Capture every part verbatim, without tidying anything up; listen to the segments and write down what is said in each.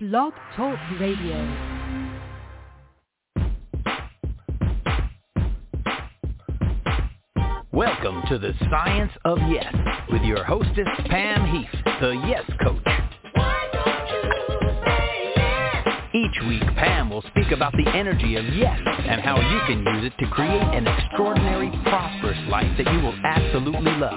Blog Talk Radio. Welcome to the Science of Yes with your hostess, Pam Heath, the Yes Coach. Each week, Pam will speak about the energy of yes and how you can use it to create an extraordinary, prosperous life that you will absolutely love.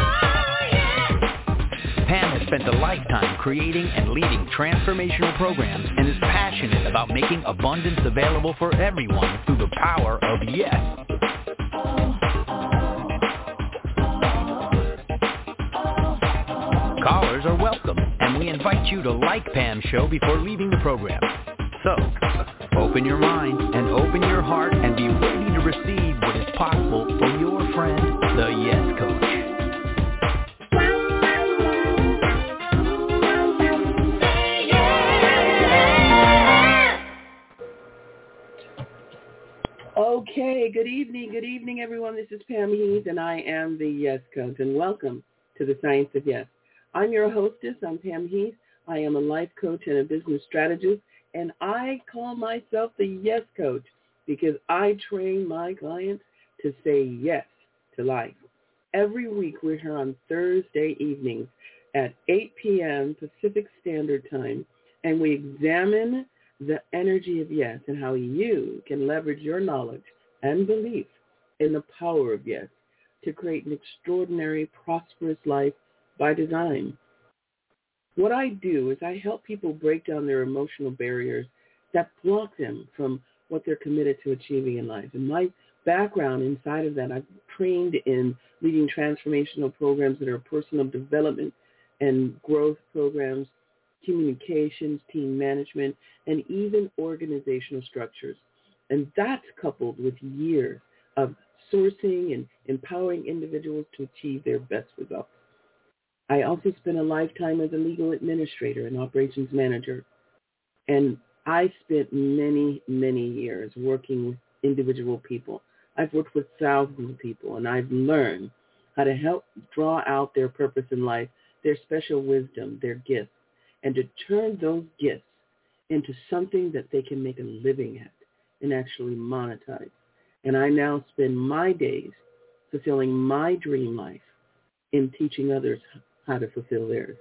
Pam has spent a lifetime creating and leading transformational programs and is passionate about making abundance available for everyone through the power of yes. Callers are welcome, and we invite you to like Pam's show before leaving the program. So, open your mind and open your heart and be ready to receive what is possible for your friend, the Yes Coach. Okay, good evening, good evening, everyone. This is Pam Heath, and I am the Yes Coach, and welcome to the Science of Yes. I'm your hostess. I'm Pam Heath. I am a life coach and a business strategist, and I call myself the Yes Coach because I train my clients to say yes to life. Every week we're here on Thursday evenings at eight p.m. Pacific Standard Time, and we examine the energy of yes and how you can leverage your knowledge and belief in the power of yes to create an extraordinary, prosperous life by design. What I do is I help people break down their emotional barriers that block them from what they're committed to achieving in life. And my background inside of that, I've trained in leading transformational programs that are personal development and growth programs, communications, team management, and even organizational structures. And that's coupled with years of sourcing and empowering individuals to achieve their best results. I also spent a lifetime as a legal administrator and operations manager. And I spent many, many years working with individual people. I've worked with thousands of people, and I've learned how to help draw out their purpose in life, their special wisdom, their gifts, and to turn those gifts into something that they can make a living at and actually monetize. And I now spend my days fulfilling my dream life in teaching others how to fulfill theirs.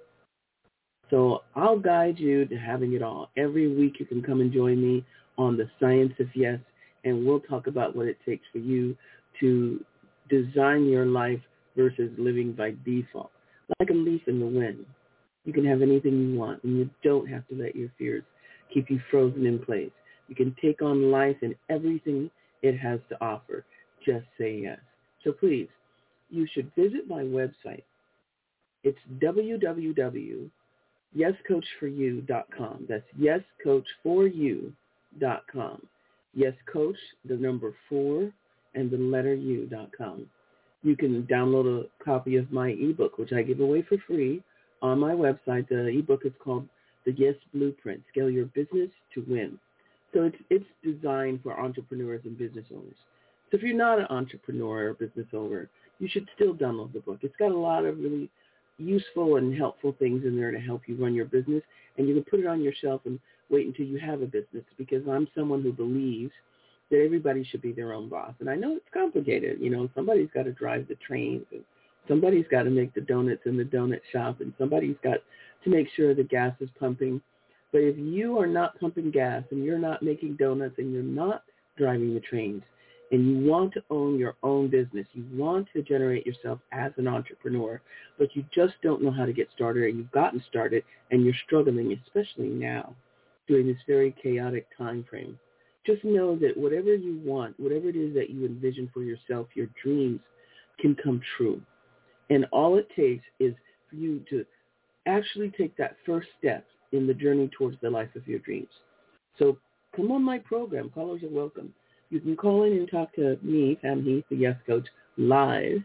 So I'll guide you to having it all. Every week you can come and join me on the Science of Yes, and we'll talk about what it takes for you to design your life versus living by default. Like a leaf in the wind. You can have anything you want, and you don't have to let your fears keep you frozen in place. You can take on life and everything it has to offer. Just say yes. So please, you should visit my website. It's w w w dot yes coach for you dot com. That's yes coach for you dot com. Yes Coach, the number four, and the letter U dot com. You can download a copy of my ebook, which I give away for free on my website. The ebook is called The Yes Blueprint, Scale Your Business to Win. So it's, it's designed for entrepreneurs and business owners. So if you're not an entrepreneur or business owner, you should still download the book. It's got a lot of really useful and helpful things in there to help you run your business, and you can put it on your shelf and wait until you have a business, because I'm someone who believes that everybody should be their own boss. And I know it's complicated. You know, somebody's got to drive the trains, and somebody's got to make the donuts in the donut shop, and somebody's got to make sure the gas is pumping. But if you are not pumping gas and you're not making donuts and you're not driving the trains, and you want to own your own business, you want to generate yourself as an entrepreneur, but you just don't know how to get started, or you've gotten started and you're struggling, especially now during this very chaotic time frame, just know that whatever you want, whatever it is that you envision for yourself, your dreams can come true. And all it takes is for you to actually take that first step in the journey towards the life of your dreams. So come on my program. Callers are welcome. You can call in and talk to me, Pam Heath, the Yes Coach, live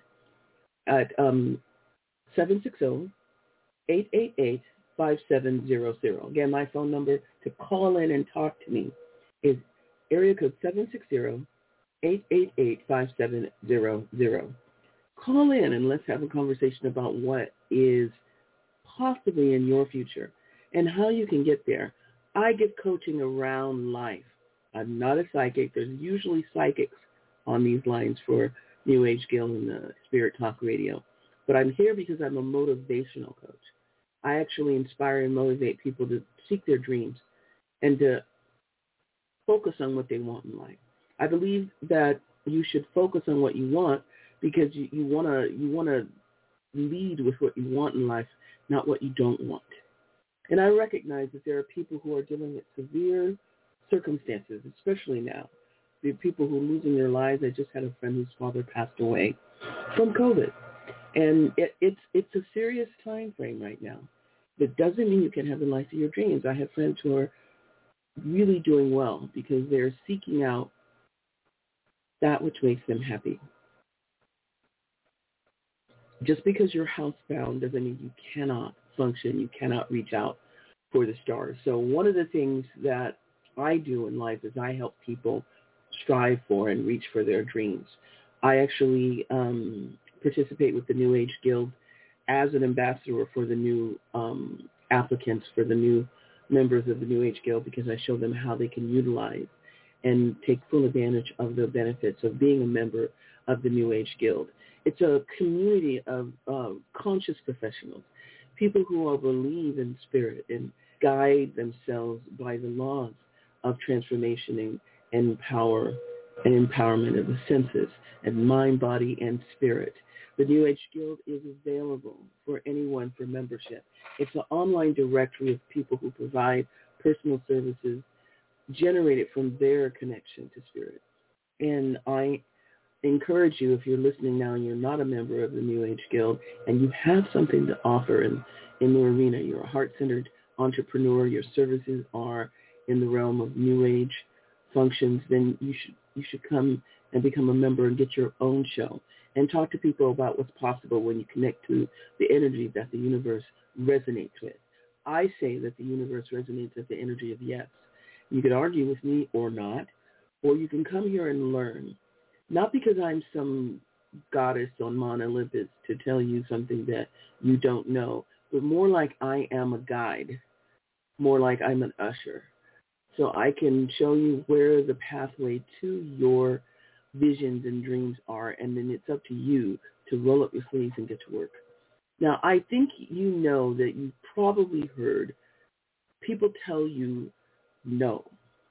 at um, seven six zero, eight eight eight, five seven zero zero. Again, my phone number to call in and talk to me is area code seven six zero, eight eight eight, five seven zero zero. Call in and let's have a conversation about what is possibly in your future. and how you can get there. I give coaching around life. I'm not a psychic. There's usually psychics on these lines for New Age Guild and the Spirit Talk Radio. But I'm here because I'm a motivational coach. I actually inspire and motivate people to seek their dreams and to focus on what they want in life. I believe that you should focus on what you want because you, you want to you want to lead with what you want in life, not what you don't want. And I recognize that there are people who are dealing with severe circumstances, especially now. The people who are losing their lives. I just had a friend whose father passed away from COVID. And it, it's it's a serious time frame right now. That doesn't mean you can have the life of your dreams. I have friends who are really doing well because they're seeking out that which makes them happy. Just because you're housebound doesn't mean you cannot function, you cannot reach out for the stars. So one of the things that I do in life is I help people strive for and reach for their dreams. I actually um, participate with the New Age Guild as an ambassador for the new um, applicants, for the new members of the New Age Guild, because I show them how they can utilize and take full advantage of the benefits of being a member of the New Age Guild. It's a community of uh, conscious professionals, people who all believe in spirit and guide themselves by the laws of transformation and, and power and empowerment of the senses and mind, body, and spirit. The New Age Guild is available for anyone for membership. It's an online directory of people who provide personal services generated from their connection to spirit. And I encourage you, if you're listening now and you're not a member of the New Age Guild and you have something to offer in, in the arena, you're a heart-centered entrepreneur, your services are in the realm of New Age functions, then you should you should come and become a member and get your own show and talk to people about what's possible when you connect to the energy that the universe resonates with. I say that the universe resonates with the energy of yes. You could argue with me or not, or you can come here and learn. Not because I'm some goddess on Mount Olympus to tell you something that you don't know, but more like I am a guide, more like I'm an usher. So I can show you where the pathway to your visions and dreams are, and then it's up to you to roll up your sleeves and get to work. Now, I think you know that you've probably heard people tell you no.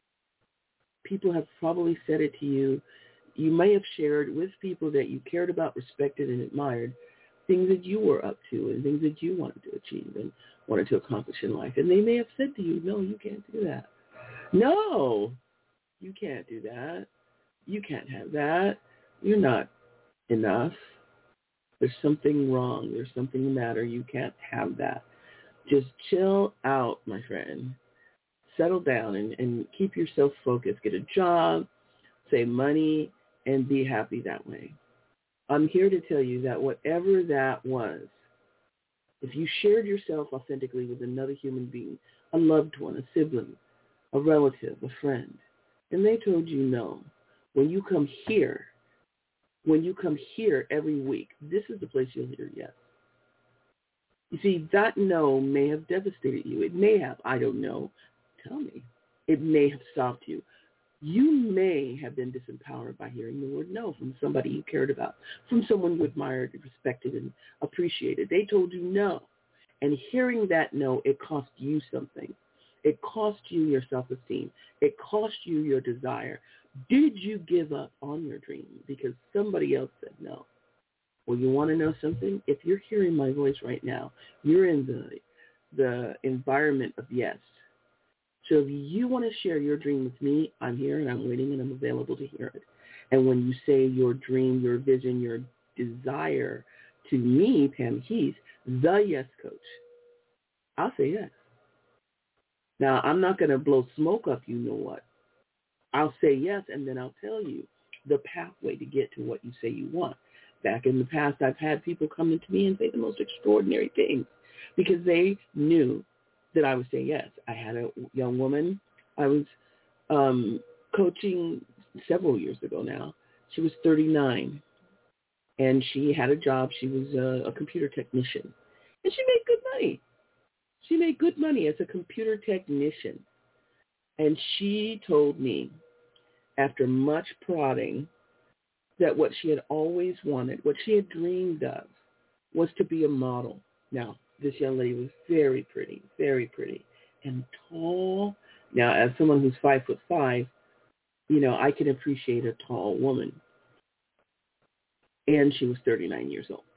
People have probably said it to you. You may have shared with people that you cared about, respected, and admired things that you were up to and things that you wanted to achieve and wanted to accomplish in life. And they may have said to you, no, you can't do that. No, you can't do that. You can't have that. You're not enough. There's something wrong. There's something the matter. You can't have that. Just chill out, my friend. Settle down and, and keep yourself focused. Get a job, save money, and be happy that way. I'm here to tell you that whatever that was, if you shared yourself authentically with another human being, a loved one, a sibling, a relative, a friend, and they told you no, when you come here, when you come here every week, this is the place you'll hear yes. You see, that no may have devastated you. It may have, I don't know, tell me. It may have stopped you. You may have been disempowered by hearing the word no from somebody you cared about, from someone you admired, respected, and appreciated. They told you no. And hearing that no, it cost you something. It cost you your self-esteem. It cost you your desire. Did you give up on your dream because somebody else said no? Well, you want to know something? If you're hearing my voice right now, you're in the the environment of yes. So if you want to share your dream with me, I'm here and I'm waiting and I'm available to hear it. And when you say your dream, your vision, your desire to me, Pam Heath, the yes coach, I'll say yes. Now, I'm not going to blow smoke up, you know what. I'll say yes, and then I'll tell you the pathway to get to what you say you want. Back in the past, I've had people come into me and say the most extraordinary things because they knew that I would say yes. I had a young woman I was um, coaching several years ago now. She was thirty-nine, and she had a job. She was a, a computer technician, and she made good money. She made good money as a computer technician. And she told me, after much prodding, that what she had always wanted, what she had dreamed of, was to be a model. Now, this young lady was very pretty, very pretty, and tall. Now, as someone who's five foot five, you know, I can appreciate a tall woman. And she was thirty-nine years old.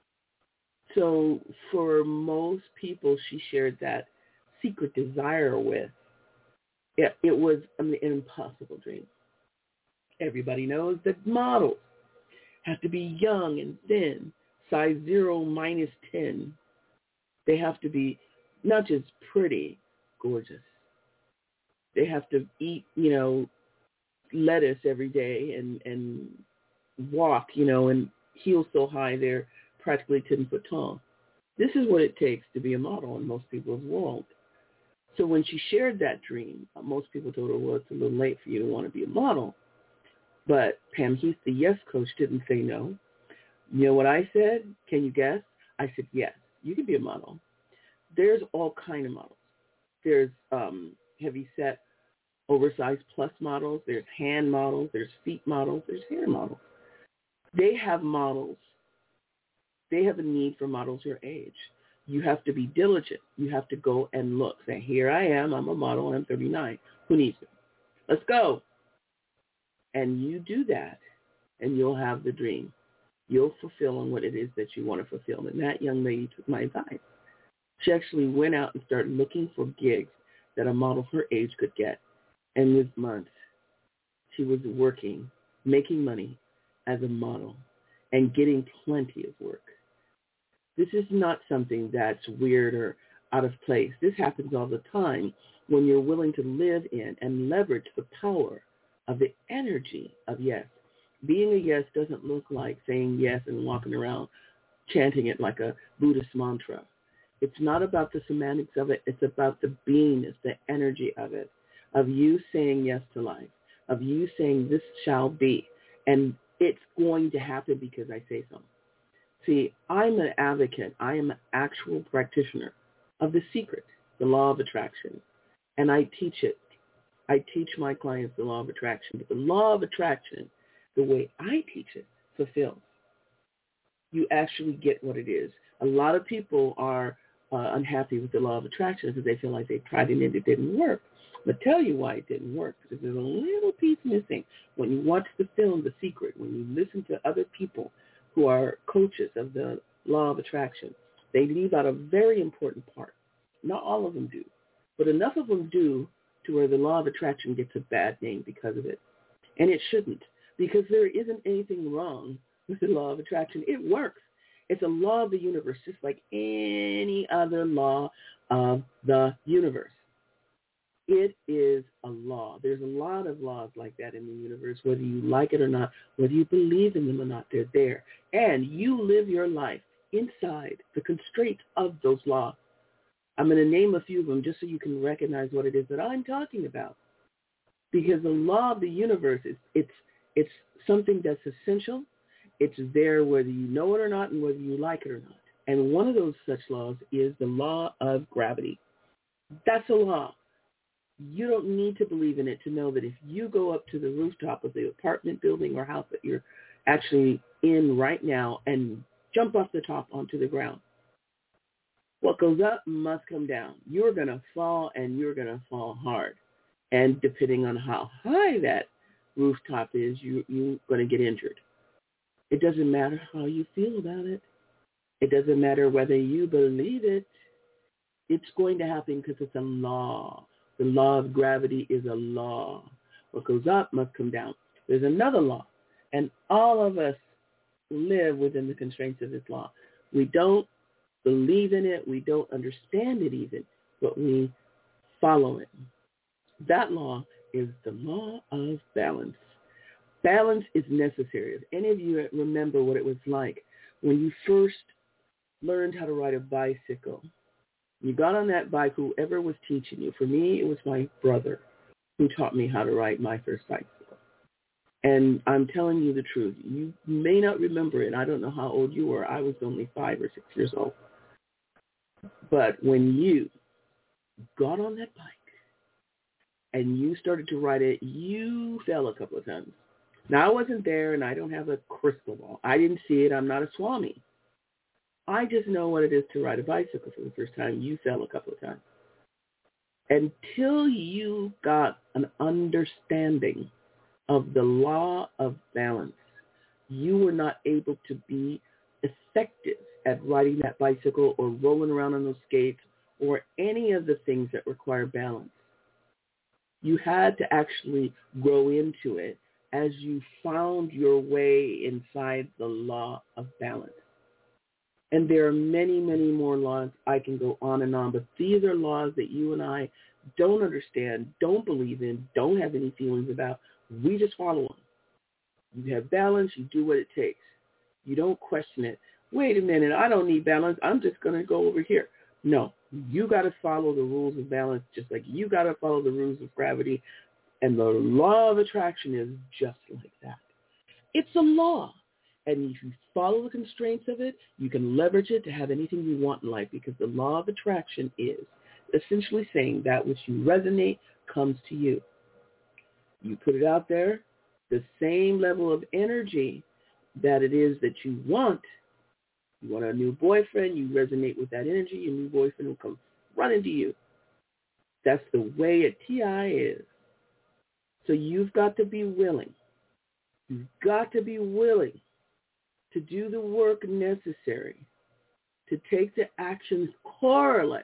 So for most people she shared that secret desire with, it, it was an impossible dream. Everybody knows that models have to be young and thin, size zero minus ten. They have to be not just pretty, gorgeous. They have to eat, you know, lettuce every day and, and walk, you know, and heels so high they're practically ten foot tall. This is what it takes to be a model in most people's world. So when she shared that dream, most people told her, well, it's a little late for you to want to be a model. But Pam Heath, the Yes Coach, didn't say no. You know what I said? Can you guess? I said, yes, you can be a model. There's all kind of models. There's um, heavy-set, oversized plus models. There's hand models. There's feet models. There's hair models. They have models. They have a need for models your age. You have to be diligent. You have to go and look. Say, here I am. I'm a model. I'm thirty-nine. Who needs me? Let's go. And you do that, and you'll have the dream. You'll fulfill on what it is that you want to fulfill. And that young lady took my advice. She actually went out and started looking for gigs that a model her age could get. And with months, she was working, making money as a model and getting plenty of work. This is not something that's weird or out of place. This happens all the time when you're willing to live in and leverage the power of the energy of yes. Being a yes doesn't look like saying yes and walking around chanting it like a Buddhist mantra. It's not about the semantics of it. It's about the beingness, the energy of it, of you saying yes to life, of you saying this shall be, and it's going to happen because I say so. See, I'm an advocate. I am an actual practitioner of the secret, the law of attraction, and I teach it. I teach my clients the law of attraction, but the law of attraction, the way I teach it, fulfills. You actually get what it is. A lot of people are uh, unhappy with the law of attraction because they feel like they tried it and it didn't work. But tell you why it didn't work, because there's a little piece missing. When you watch the film The Secret, when you listen to other people who are coaches of the law of attraction, they leave out a very important part. Not all of them do, but enough of them do to where the law of attraction gets a bad name because of it. And it shouldn't, because there isn't anything wrong with the law of attraction. It works. It's a law of the universe, just like any other law of the universe. It is a law. There's a lot of laws like that in the universe, whether you like it or not, whether you believe in them or not, they're there. And you live your life inside the constraints of those laws. I'm going to name a few of them just so you can recognize what it is that I'm talking about. Because the law of the universe, is it's it's something that's essential. It's there whether you know it or not and whether you like it or not. And one of those such laws is the law of gravity. That's a law. You don't need to believe in it to know that if you go up to the rooftop of the apartment building or house that you're actually in right now and jump off the top onto the ground, what goes up must come down. You're going to fall, and you're going to fall hard. And depending on how high that rooftop is, you, you're going to get injured. It doesn't matter how you feel about it. It doesn't matter whether you believe it. It's going to happen because it's a law. The law of gravity is a law. What goes up must come down. There's another law, and all of us live within the constraints of this law. We don't believe in it. We don't understand it even, but we follow it. That law is the law of balance. Balance is necessary. If any of you remember what it was like when you first learned how to ride a bicycle, you got on that bike, whoever was teaching you. For me, it was my brother who taught me how to ride my first bicycle. And I'm telling you the truth. You may not remember it. I don't know how old you were. I was only five or six years old. But when you got on that bike and you started to ride it, you fell a couple of times. Now, I wasn't there, and I don't have a crystal ball. I didn't see it. I'm not a Swami. I just know what it is to ride a bicycle for the first time. You fell a couple of times. Until you got an understanding of the law of balance, you were not able to be effective at riding that bicycle or rolling around on those skates or any of the things that require balance. You had to actually grow into it as you found your way inside the law of balance. And there are many, many more laws. I can go on and on, but these are laws that you and I don't understand, don't believe in, don't have any feelings about. We just follow them. You have balance, you do what it takes. You don't question it. Wait a minute, I don't need balance. I'm just going to go over here. No, you got to follow the rules of balance just like you got to follow the rules of gravity. And the law of attraction is just like that. It's a law. And if you follow the constraints of it, you can leverage it to have anything you want in life, because the law of attraction is essentially saying that which you resonate comes to you. You put it out there, the same level of energy that it is that you want. You want a new boyfriend, you resonate with that energy, your new boyfriend will come running to you. That's the way a T I is. So you've got to be willing. You've got to be willing to do the work necessary to take the actions correlate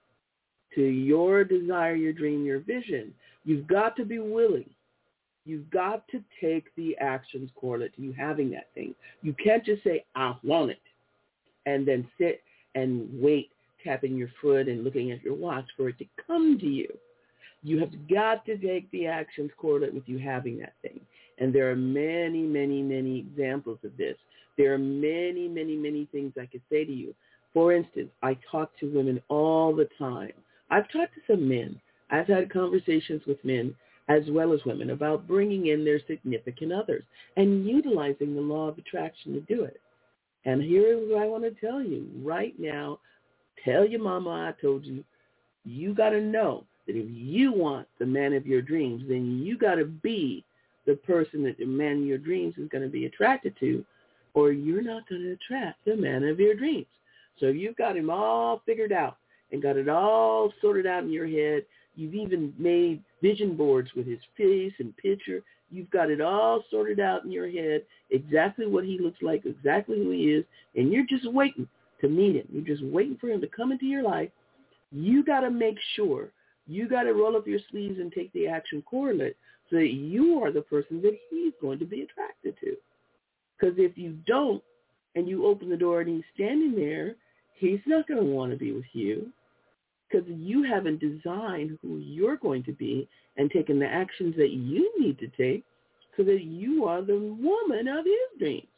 to your desire, your dream, your vision. You've got to be willing. You've got to take the actions correlate to you having that thing. You can't just say, I want it, and then sit and wait, tapping your foot and looking at your watch for it to come to you. You have got to take the actions correlate with you having that thing. And there are many, many, many examples of this. There are many, many, many things I could say to you. For instance, I talk to women all the time. I've talked to some men. I've had conversations with men as well as women about bringing in their significant others and utilizing the law of attraction to do it. And here is what I want to tell you right now. Tell your mama I told you. You got to know that if you want the man of your dreams, then you got to be the person that the man of your dreams is going to be attracted to, or you're not going to attract the man of your dreams. So you've got him all figured out and got it all sorted out in your head. You've even made vision boards with his face and picture. You've got it all sorted out in your head, exactly what he looks like, exactly who he is, and you're just waiting to meet him. You're just waiting for him to come into your life. You got to make sure. You got to roll up your sleeves and take the action correlate so that you are the person that he's going to be attracted to. Because if you don't, and you open the door and he's standing there, he's not going to want to be with you, because you haven't designed who you're going to be and taken the actions that you need to take so that you are the woman of his dreams.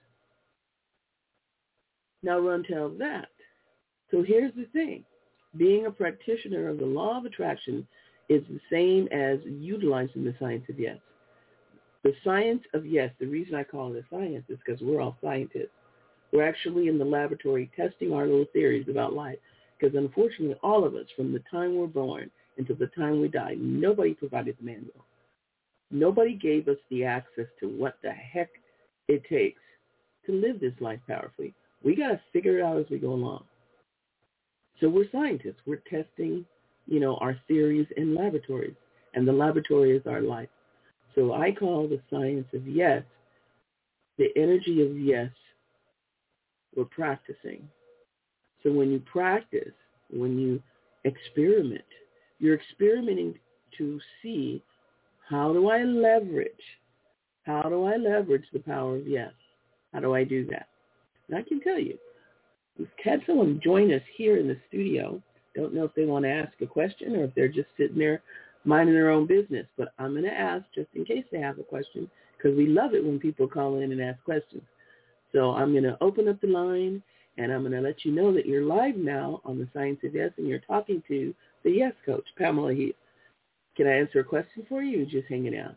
Now run tell that. So here's the thing. Being a practitioner of the law of attraction is the same as utilizing the science of yes. The science of yes, the reason I call it a science is because we're all scientists. We're actually in the laboratory testing our little theories about life, because unfortunately all of us, from the time we're born until the time we die, nobody provided the manual. Nobody gave us the access to what the heck it takes to live this life powerfully. We got to figure it out as we go along. So we're scientists. We're testing, you know, our theories in laboratories, and the laboratory is our life. So I call the science of yes, the energy of yes, we're practicing. So when you practice, when you experiment, you're experimenting to see, how do I leverage? How do I leverage the power of yes? How do I do that? And I can tell you, we've had someone join us here in the studio. Don't know if they want to ask a question or if they're just sitting there minding their own business. But I'm going to ask just in case they have a question, because we love it when people call in and ask questions. So I'm going to open up the line, and I'm going to let you know that you're live now on the Science of Yes, and you're talking to the Yes Coach, Pamela Heath. Can I answer a question for you, or just hanging out?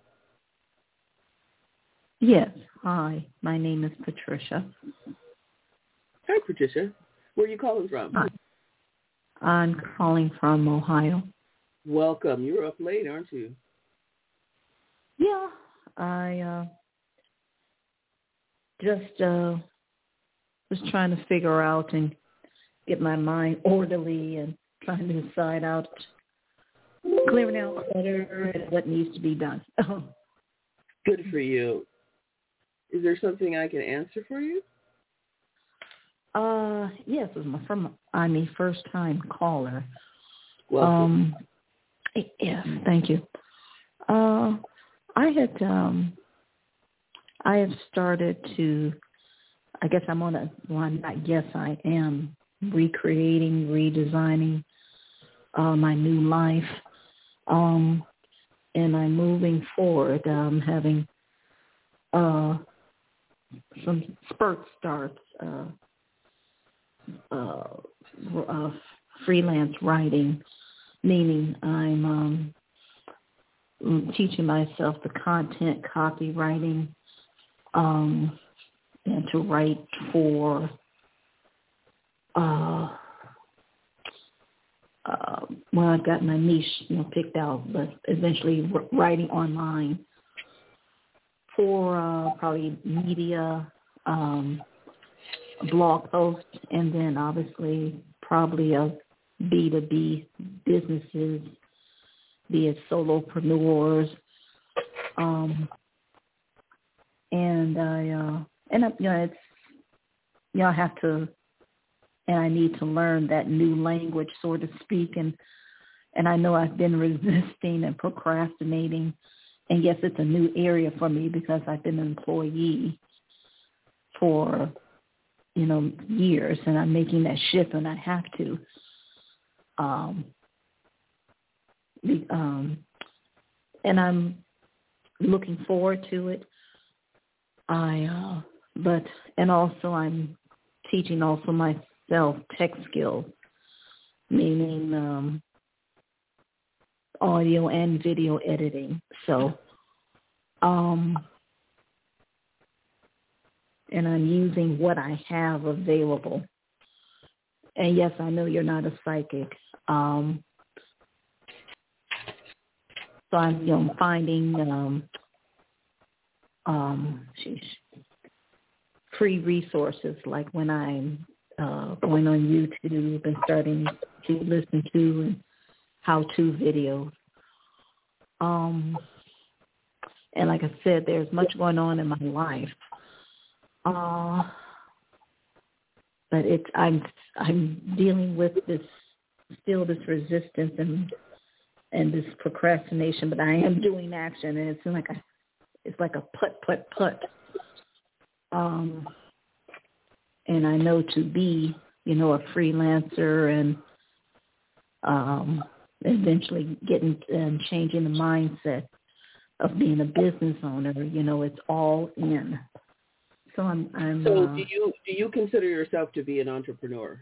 Yes. Hi. My name is Patricia. Hi, Patricia. Where are you calling from? Hi. I'm calling from Ohio. Welcome. You're up late, aren't you? Yeah, I uh, just uh, was trying to figure out and get my mind orderly and trying to decide out, clearing out clutter and what needs to be done. Good for you. Is there something I can answer for you? Uh, yes, it was my firm, I'm a first-time caller. Welcome. Um, yes, thank you. Uh, I had, um, I have started to, I guess I'm on a, well, not guess I am, recreating, redesigning uh, my new life. Um, and I'm moving forward, um, having uh, some spurt starts, uh, uh, uh, freelance writing, meaning I'm um, teaching myself the content copywriting um, and to write for uh, uh, well, I've got my niche, you know, picked out, but eventually writing online for uh, probably media, um, blog posts, and then obviously probably a B two B businesses, be it solopreneurs, um, and I uh, and I, you know, it's you know I have to, and I need to learn that new language, so to speak, and and I know I've been resisting and procrastinating, and yes, it's a new area for me because I've been an employee for you know years, and I'm making that shift, and I have to. Um, the, um, and I'm looking forward to it. I, uh, but, and also I'm teaching also myself tech skills, meaning um, audio and video editing. So, um, and I'm using what I have available. And yes, I know you're not a psychic. Um, so I'm, you know, finding um, um, sheesh, free resources, like when I'm uh, going on YouTube and starting to listen to and how-to videos. Um, and like I said, there's much going on in my life. Uh, but it's I'm I'm dealing with this still this resistance and and this procrastination, but I am doing action, and it's like a it's like a put put put. Um, and I know to be you know a freelancer and um, eventually getting and changing the mindset of being a business owner. You know, it's all in. So I'm. I'm so uh, do you do you consider yourself to be an entrepreneur?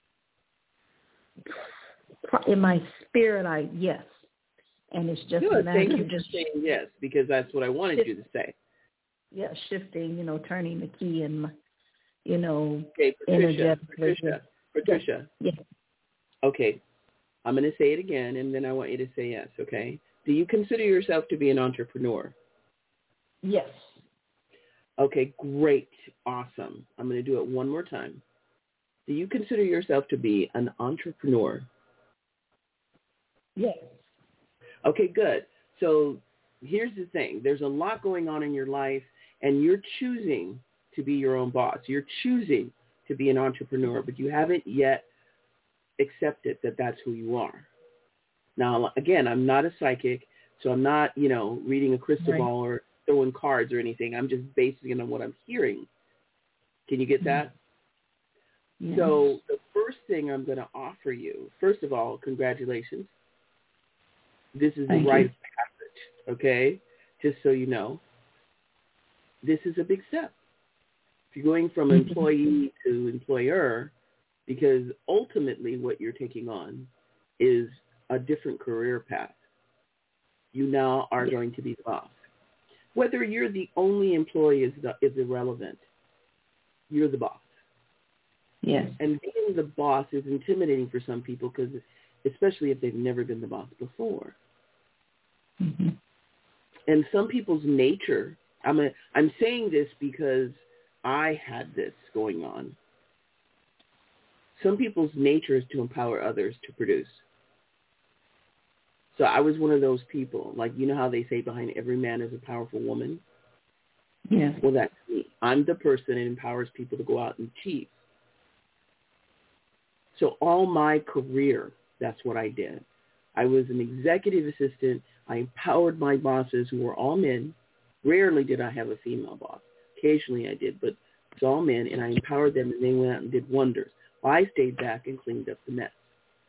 in my spirit, I yes, and it's just Good. a matter Thank you of for just saying yes, because that's what I wanted you to say. yeah, shifting. You know, turning the key and you know, Okay, Patricia. Patricia. Patricia. Yes. Okay, I'm going to say it again, and then I want you to say yes. Okay. Do you consider yourself to be an entrepreneur? Yes. Okay, great. Awesome. I'm going to do it one more time. Do you consider yourself to be an entrepreneur? Yes. Okay, good. So here's the thing. There's a lot going on in your life, and you're choosing to be your own boss. You're choosing to be an entrepreneur, but you haven't yet accepted that that's who you are. Now, again, I'm not a psychic, so I'm not, you know, reading a crystal Right. ball or throwing cards or anything. I'm just basing it on what I'm hearing. Can you get that? Yes. So the first thing I'm going to offer you, first of all, congratulations. This is Thank the rite you. of passage, okay? Just so you know. This is a big step. If you're going from employee to employer, because ultimately what you're taking on is a different career path. You now are Yes. going to be the boss. Whether you're the only employee is, is irrelevant. You're the boss. Yes. And being the boss is intimidating for some people because especially if they've never been the boss before. Mm-hmm. And some people's nature, I'm a, I'm saying this because I had this going on. Some people's nature is to empower others to produce. So I was one of those people. Like, you know how they say behind every man is a powerful woman? Yes. Well, that's me. I'm the person that empowers people to go out and achieve. So all my career, that's what I did. I was an executive assistant. I empowered my bosses, who were all men. Rarely did I have a female boss. Occasionally I did, but it's all men, and I empowered them, and they went out and did wonders. I stayed back and cleaned up the mess.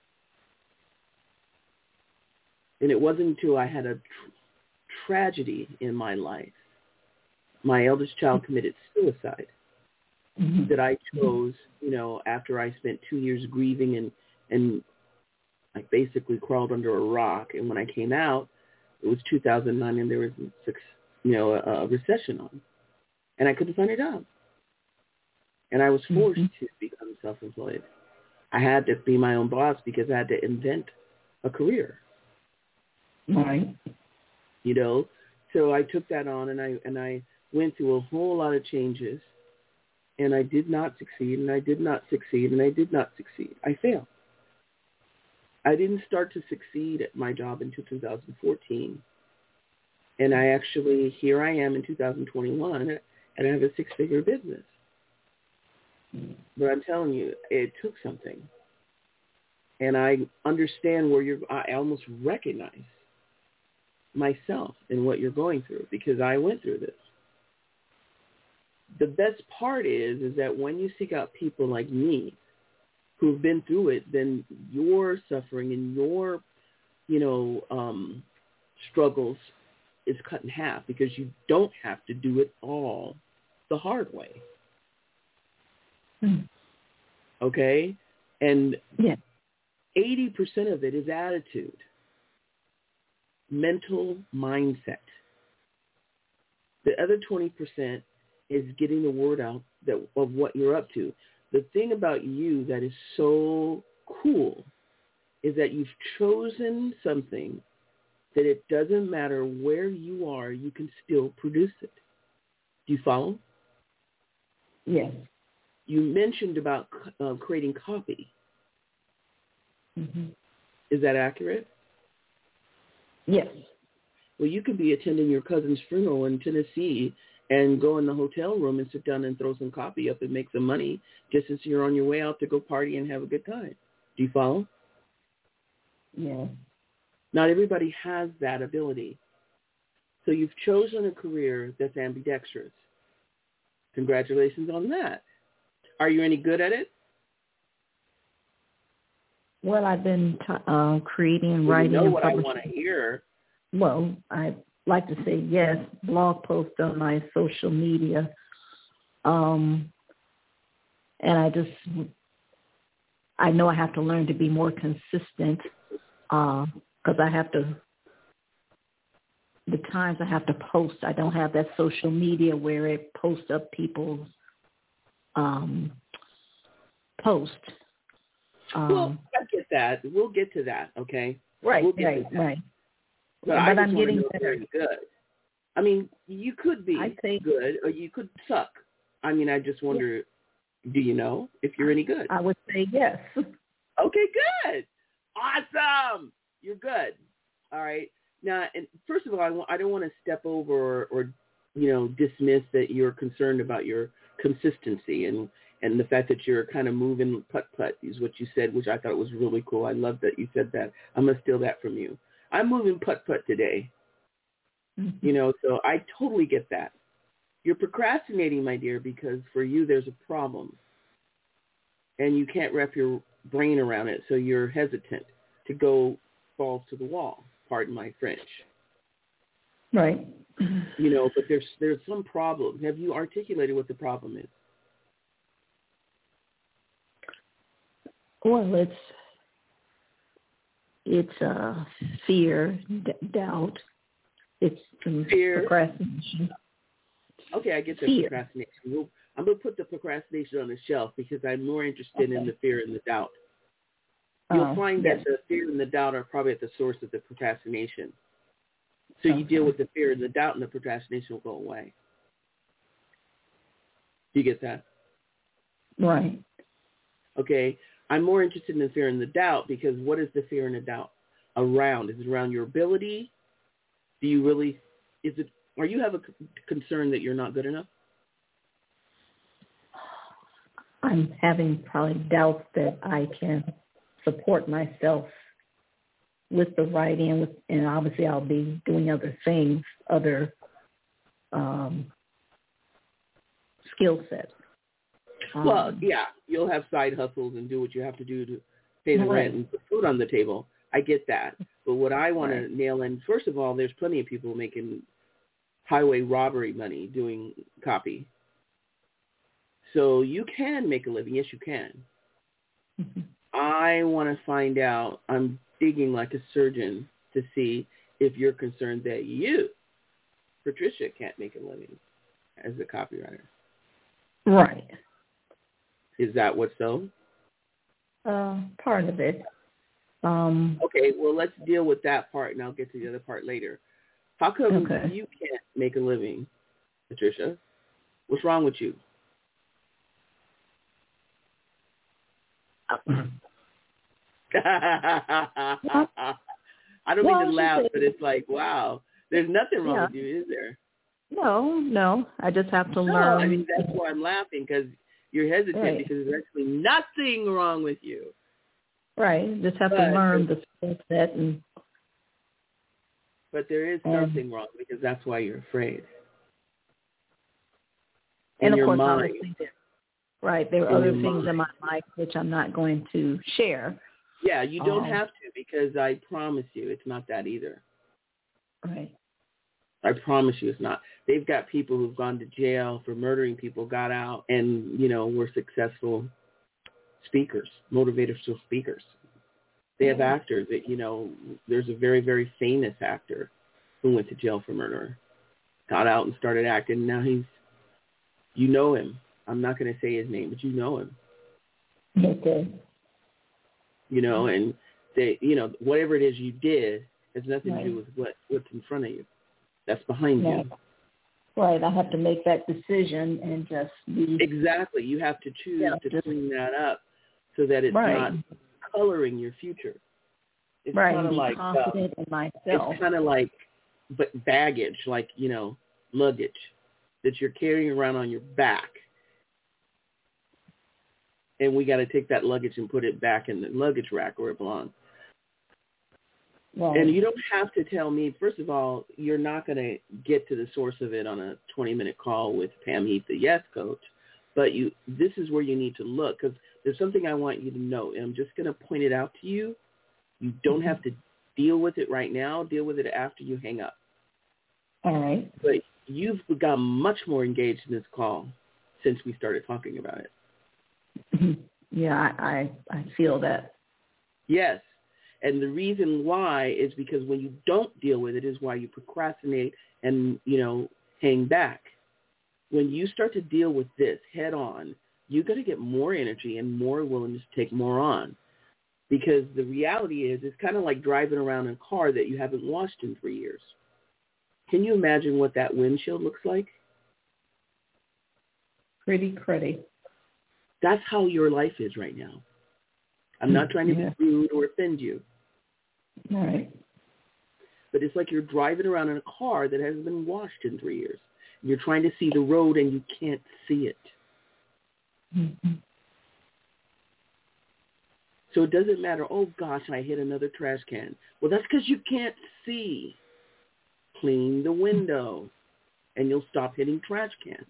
And it wasn't until I had a tr- tragedy in my life, my eldest child committed suicide, mm-hmm. that I chose, you know, after I spent two years grieving and, and I basically crawled under a rock. And when I came out, it was two thousand nine, and there was, you know, a, a recession on. And I couldn't find a job. And I was forced mm-hmm. to become self-employed. I had to be my own boss because I had to invent a career. Right. You know, so I took that on, and I and I went through a whole lot of changes, and I did not succeed, and I did not succeed, and I did not succeed. I failed. I didn't start to succeed at my job until two thousand fourteen, and I actually, here I am in two thousand twenty-one, and I have a six-figure business. But I'm telling you, it took something, and I understand where you're. I almost recognize myself and what you're going through because I went through this. The best part is, is that when you seek out people like me who've been through it, then your suffering and your, you know, um, struggles is cut in half because you don't have to do it all the hard way. Hmm. Okay? And yeah. eighty percent of it is attitude. Mental mindset. The other twenty percent is getting the word out that of what you're up to. The thing about you that is so cool is that you've chosen something that it doesn't matter where you are, you can still produce it. Do you follow? Yes. You mentioned about uh, creating copy. Mm-hmm. Is that accurate? Yes. Well, you could be attending your cousin's funeral in Tennessee and go in the hotel room and sit down and throw some coffee up and make some money just as you're on your way out to go party and have a good time. Do you follow? Yeah. Not everybody has that ability. So you've chosen a career that's ambidextrous. Congratulations on that. Are you any good at it? Well, I've been t- uh, creating and well, writing you know and what publishing. I want to hear. Well, I like to say yes, blog posts on my social media. Um, and I just, I know I have to learn to be more consistent because uh, I have to, the times I have to post, I don't have that social media where it posts up people's um, posts. Um, well, I get that. We'll get to that, okay? Right, we'll get right, to that. right. But, but I just I'm want getting to know if you're good. I mean, you could be I'd say, good or you could suck. I mean, I just wonder, yeah. Do you know if you're any good? I would say yes. Okay, good. Awesome. You're good. All right. Now, and first of all, I, w- I don't want to step over or, or, you know, dismiss that you're concerned about your consistency and, and the fact that you're kind of moving putt-putt is what you said, which I thought was really cool. I love that you said that. I'm going to steal that from you. I'm moving putt-putt today. Mm-hmm. You know, so I totally get that. You're procrastinating, my dear, because for you there's a problem. And you can't wrap your brain around it, so you're hesitant to go balls to the wall. Pardon my French. Right. You know, but there's there's some problem. Have you articulated what the problem is? Well, it's it's uh, fear, d- doubt. It's fear. Procrastination. Okay, I get the fear. procrastination. We'll, I'm going to put the procrastination on the shelf because I'm more interested okay. in the fear and the doubt. you'll Oh, find yes. that the fear and the doubt are probably at the source of the procrastination. So you Okay. deal with the fear and the doubt, and the procrastination will go away. Do you get that? Right. Okay. I'm more interested in the fear and the doubt because what is the fear and the doubt around? Is it around your ability? Do you really, is it, or you have a c- concern that you're not good enough? I'm having probably doubts that I can support myself with the writing, with, and obviously I'll be doing other things, other um, skill sets. Um, Well, yeah, you'll have side hustles and do what you have to do to pay the right. rent and put food on the table. I get that. But what I want Right. to nail in, first of all, there's plenty of people making highway robbery money doing copy. So you can make a living. Yes, you can. Mm-hmm. I want to find out, I'm digging like a surgeon to see if you're concerned that you, Patricia, can't make a living as a copywriter. Right. Is that what's so? Uh, part of it. Um, Okay, well, let's deal with that part, and I'll get to the other part later. How come Okay. you can't make a living, Patricia? What's wrong with you? I don't Well, mean to she laugh, said- but it's like, wow, there's nothing wrong Yeah. with you, is there? No, no. I just have to No, learn. I mean, that's why I'm laughing, because you're hesitant Right. because there's actually nothing wrong with you. Right. Just have But- to learn the skill set and But there is Um, something wrong because that's why you're afraid. In and of your course mind. obviously there, right, there are In other your things in my mind. life which I'm not going to share. Yeah, you don't Um, have to because I promise you it's not that either. Right. I promise you it's not. They've got people who've gone to jail for murdering people, got out, and, you know, were successful speakers, motivational speakers. They have actors that, you know, there's a very, very famous actor who went to jail for murder, got out and started acting. Now he's, you know him. I'm not going to say his name, but you know him. Okay. You know, and they, you know, whatever it is you did has nothing Right. to do with what, what's in front of you. That's behind Right. you. Right. I have to make that decision and just be Exactly. You have to choose Yeah, to just- clean that up so that it's Right. not coloring your future. It's right kind and of be like uh, confident in myself. it's kind of like but baggage, like, you know, luggage that you're carrying around on your back. And we got to take that luggage and put it back in the luggage rack where it belongs. Right. And you don't have to tell me, first of all, you're not going to get to the source of it on a twenty-minute call with Pam Heath, the Yes Coach. But you, this is where you need to look because there's something I want you to know. And I'm just going to point it out to you. You don't have to deal with it right now. Deal with it after you hang up. All right. But you've become much more engaged in this call since we started talking about it. Yeah, I, I I feel that. Yes. And the reason why is because when you don't deal with it is why you procrastinate and, you know, hang back. When you start to deal with this head on, you're going to get more energy and more willingness to take more on. Because the reality is it's kind of like driving around in a car that you haven't washed in three years. Can you imagine what that windshield looks like? Pretty pretty. That's how your life is right now. I'm not trying to Yeah. be rude or offend you. All right. But it's like you're driving around in a car that hasn't been washed in three years. You're trying to see the road and you can't see it. Mm-hmm. So it doesn't matter, oh, gosh, I hit another trash can. Well, that's because you can't see. Clean the window, and you'll stop hitting trash cans.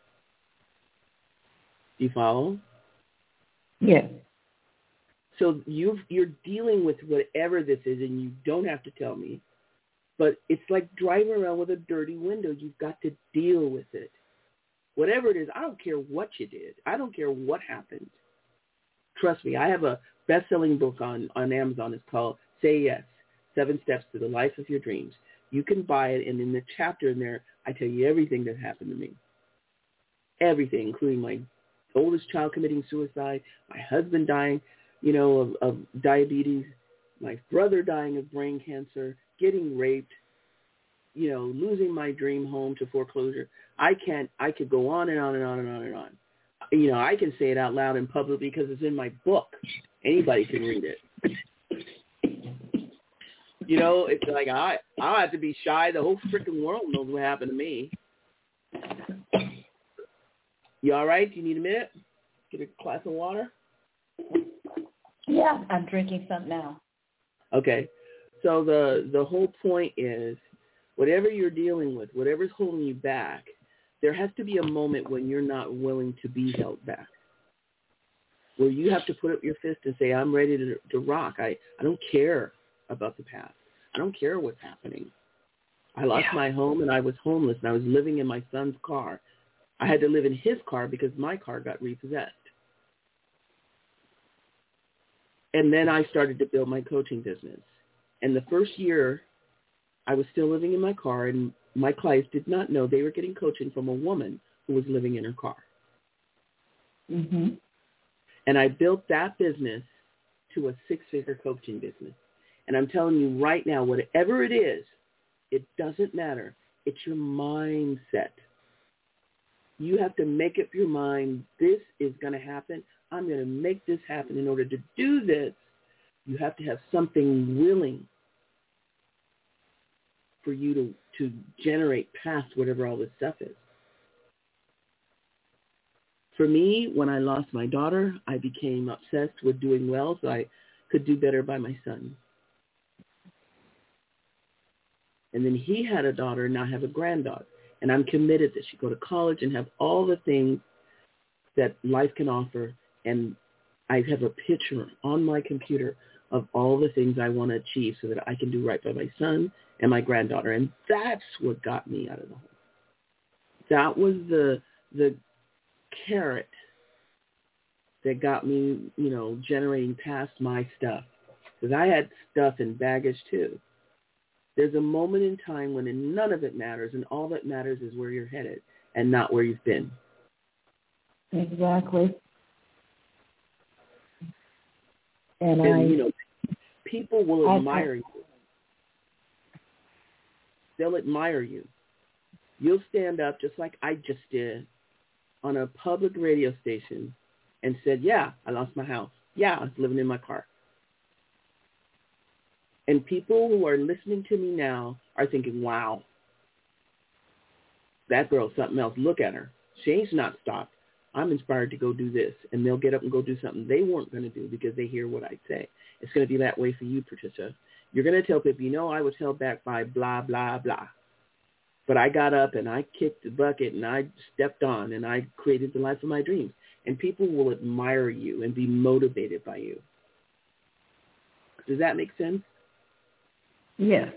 Do you follow? Yeah. So you've, you're dealing with whatever this is, and you don't have to tell me. But it's like driving around with a dirty window. You've got to deal with it. Whatever it is, I don't care what you did. I don't care what happened. Trust me, I have a best-selling book on, on Amazon. It's called Say Yes, Seven Steps to the Life of Your Dreams. You can buy it, and in the chapter in there, I tell you everything that happened to me. Everything, including my oldest child committing suicide, my husband dying. you know, of, of diabetes, my brother dying of brain cancer, getting raped, you know, losing my dream home to foreclosure. I can't, I could go on and on and on and on and on. You know, I can say it out loud in public because it's in my book. Anybody can read it. You know, it's like I, I don't have to be shy. The whole freaking world knows what happened to me. You all right? Do you need a minute? Get a glass of water? Yeah, I'm drinking some now. Okay. So the, the whole point is, whatever you're dealing with, whatever's holding you back, there has to be a moment when you're not willing to be held back, where you have to put up your fist and say, I'm ready to, to rock. I, I don't care about the past. I don't care what's happening. I lost yeah. my home and I was homeless and I was living in my son's car. I had to live in his car because my car got repossessed. And then I started to build my coaching business. And the first year, I was still living in my car, and my clients did not know they were getting coaching from a woman who was living in her car. Mm-hmm. And I built that business to a six-figure coaching business. And I'm telling you right now, whatever it is, it doesn't matter. It's your mindset. You have to make up your mind, this is going to happen. I'm going to make this happen. In order to do this, you have to have something willing for you to, to generate past whatever all this stuff is. For me, when I lost my daughter, I became obsessed with doing well so I could do better by my son. And then he had a daughter, and I have a granddaughter. And I'm committed that she go to college and have all the things that life can offer. And I have a picture on my computer of all the things I want to achieve so that I can do right by my son and my granddaughter. And that's what got me out of the hole. That was the the carrot that got me, you know, generating past my stuff. Because I had stuff and baggage too. There's a moment in time when none of it matters, and all that matters is where you're headed and not where you've been. Exactly. And, and I, you know, people will I, admire I, you. They'll admire you. You'll stand up just like I just did on a public radio station and said, yeah, I lost my house. Yeah, I was living in my car. And people who are listening to me now are thinking, wow, that girl's something else. Look at her. She ain't not stopped. I'm inspired to go do this. And they'll get up and go do something they weren't going to do because they hear what I say. It's going to be that way for you, Patricia. You're going to tell people, you know, I was held back by blah, blah, blah. But I got up and I kicked the bucket and I stepped on and I created the life of my dreams. And people will admire you and be motivated by you. Does that make sense? Yes.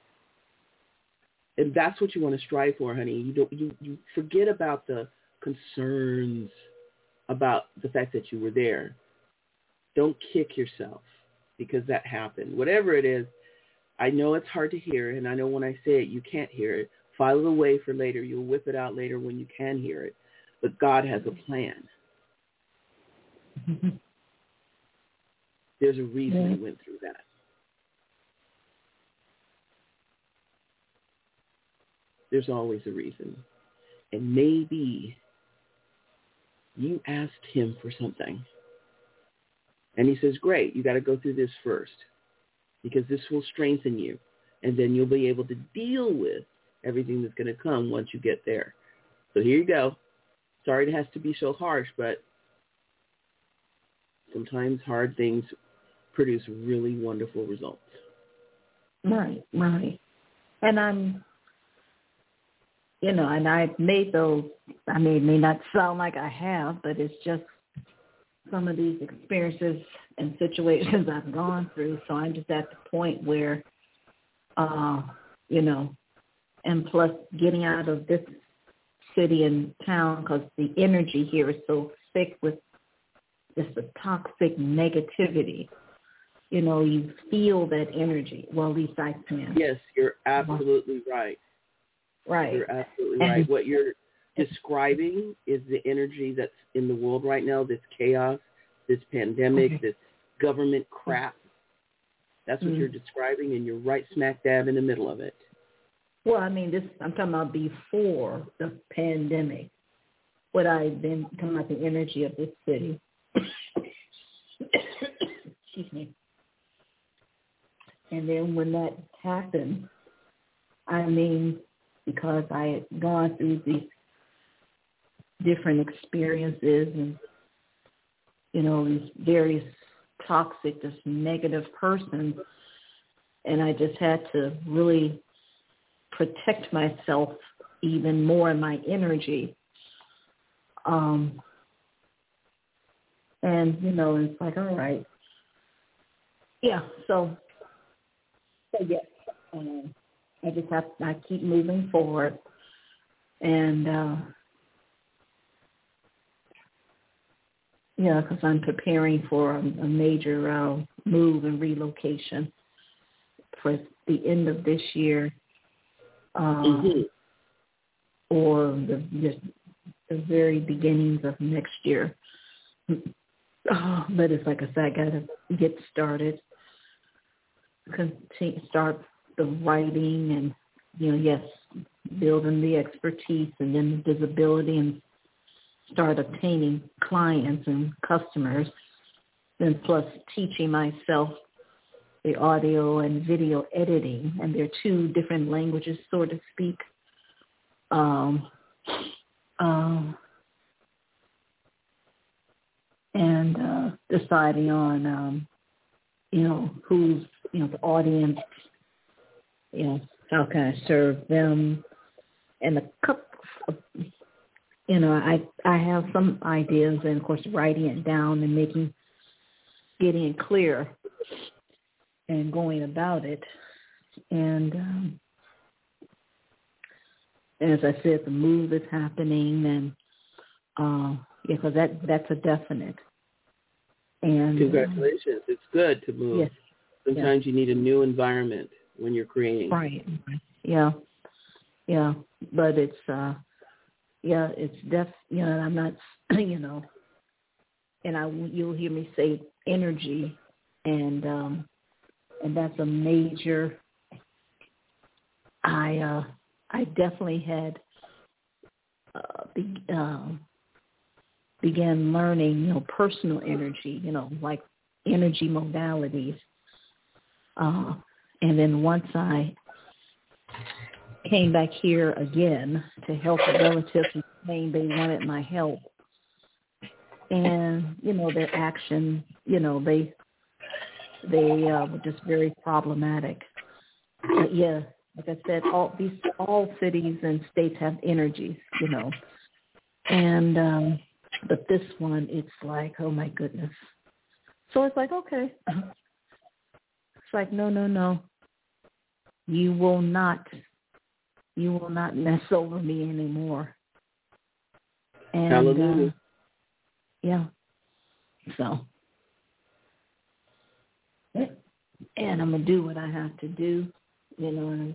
And that's what you want to strive for, honey. You don't you, you forget about the concerns about the fact that you were there. Don't kick yourself because that happened. Whatever it is, I know it's hard to hear, and I know when I say it, you can't hear it. File it away for later. You'll whip it out later when you can hear it. But God has a plan. Mm-hmm. There's a reason yeah. you went through that. There's always a reason. And maybe you asked him for something. And he says, great, you got to go through this first because this will strengthen you. And then you'll be able to deal with everything that's going to come once you get there. So here you go. Sorry it has to be so harsh, but sometimes hard things produce really wonderful results. Right, right. And I'm... You know, and I've made those, I mean, it may not sound like I have, but it's just some of these experiences and situations I've gone through. So I'm just at the point where, uh, you know, and plus getting out of this city and town because the energy here is so thick with just the toxic negativity. You know, you feel that energy. Well, at least I can. Yes, you're absolutely right. Right. You're absolutely and, right. What you're describing is the energy that's in the world right now, this chaos, this pandemic, mm-hmm. this government crap. That's what mm-hmm. you're describing, and you're right smack dab in the middle of it. Well, I mean, this I'm talking about before the pandemic. What I've been talking about the energy of this city. Excuse me. And then when that happened, I mean, because I had gone through these different experiences and, you know, these various toxic, just negative persons, and I just had to really protect myself even more in my energy. Um, and, you know, it's like, all right. Yeah, so, so yes, um, I just have, I keep moving forward. And, uh, yeah, because I'm preparing for a, a major uh, move and relocation for the end of this year. Um, mm-hmm. Or the, the the very beginnings of next year. Oh, but it's like I said, I got to get started, continue, start the writing and, you know, yes, building the expertise and then the visibility and start obtaining clients and customers, and plus teaching myself the audio and video editing, and they're two different languages, so to speak. Um, um, and uh, deciding on, um, you know, who's, you know, the audience, you know, how can I serve them, and a couple of, you know, I I have some ideas, and of course writing it down and making, getting it clear and going about it. And um, as I said, the move is happening, and uh, yeah, because that that's a definite. And congratulations! Um, it's good to move. Yes, Sometimes yes. you need a new environment when you're creating. Right. Yeah. Yeah. But it's uh, yeah, it's def. You know, I'm not. You know, and I you'll hear me say energy, and um, and that's a major. I uh, I definitely had uh, be, uh, began learning, you know, personal energy, you know, like energy modalities. Uh, and then once I came back here again to help a relative who claimed they wanted my help, and, you know, their action, you know, they they uh, were just very problematic. But yeah, like I said, all these all cities and states have energies, you know, and um, but this one, it's like, oh my goodness. So it's like, okay, it's like, no, no, no, you will not, you will not mess over me anymore. And Hallelujah. Uh, yeah, so. And I'm going to do what I have to do, you know, and,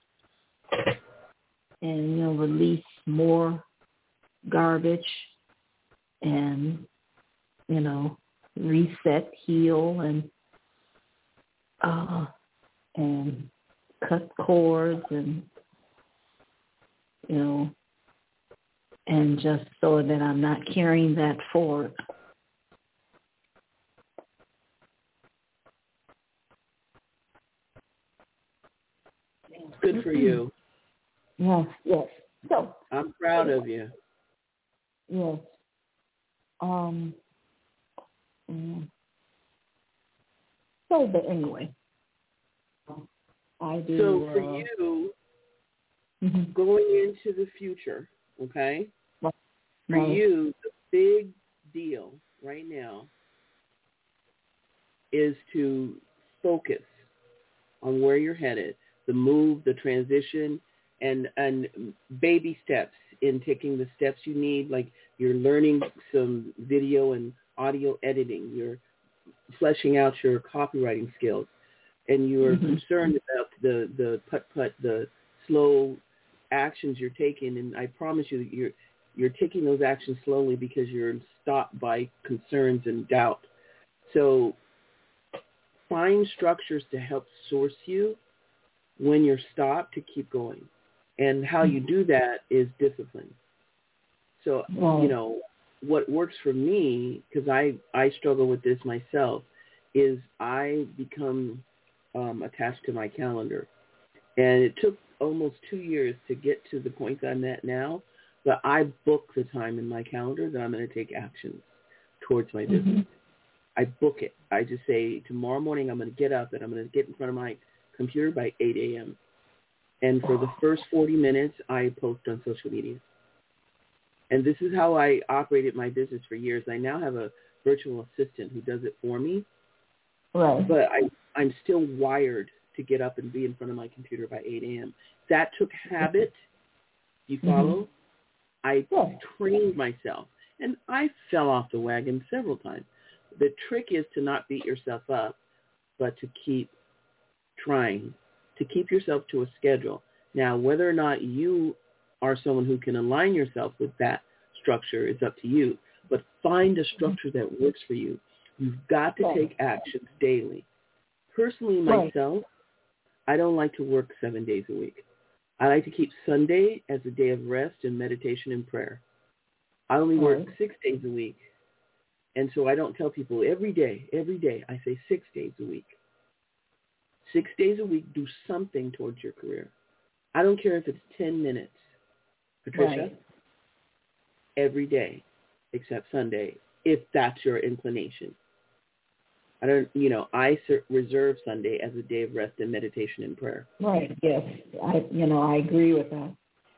and, you know, release more garbage and, you know, reset, heal, and, uh, and cut cords and, you know, and just so that I'm not carrying that forward. Good for you. Yes, yes. So I'm proud of you. Yes. Um. Mm. So, but anyway, I do. So for uh, you, mm-hmm. going into the future, okay? Right. For right. you, the big deal right now is to focus on where you're headed, the move, the transition, and and baby steps in taking the steps you need. Like you're learning some video and audio editing. You're fleshing out your copywriting skills, and you're mm-hmm. concerned about the, the putt-putt, the slow actions you're taking. And I promise you that you're, you're taking those actions slowly because you're stopped by concerns and doubt. So find structures to help source you when you're stopped to keep going. And how you do that is discipline. So, Wow. you know, what works for me, because I, I struggle with this myself, is I become um, attached to my calendar. And it took almost two years to get to the point that I'm at now, but I book the time in my calendar that I'm going to take actions towards my business. Mm-hmm. I book it. I just say, tomorrow morning I'm going to get up and I'm going to get in front of my computer by eight a.m. And for the first forty minutes, I post on social media. And this is how I operated my business for years. I now have a virtual assistant who does it for me. Right. But I, I'm still wired to get up and be in front of my computer by eight a.m. That took habit. You follow? Mm-hmm. I yeah. trained myself. And I fell off the wagon several times. The trick is to not beat yourself up, but to keep trying, to keep yourself to a schedule. Now, whether or not you are someone who can align yourself with that structure is up to you. But find a structure that works for you. You've got to take actions daily. Personally, myself, I don't like to work seven days a week. I like to keep Sunday as a day of rest and meditation and prayer. I only work six days a week. And so I don't tell people every day, every day. I say six days a week. Six days a week, do something towards your career. I don't care if it's ten minutes. Patricia, right. Every day except Sunday, if that's your inclination. I don't, you know, I reserve Sunday as a day of rest and meditation and prayer. Right, yes. I, you know, I agree with that.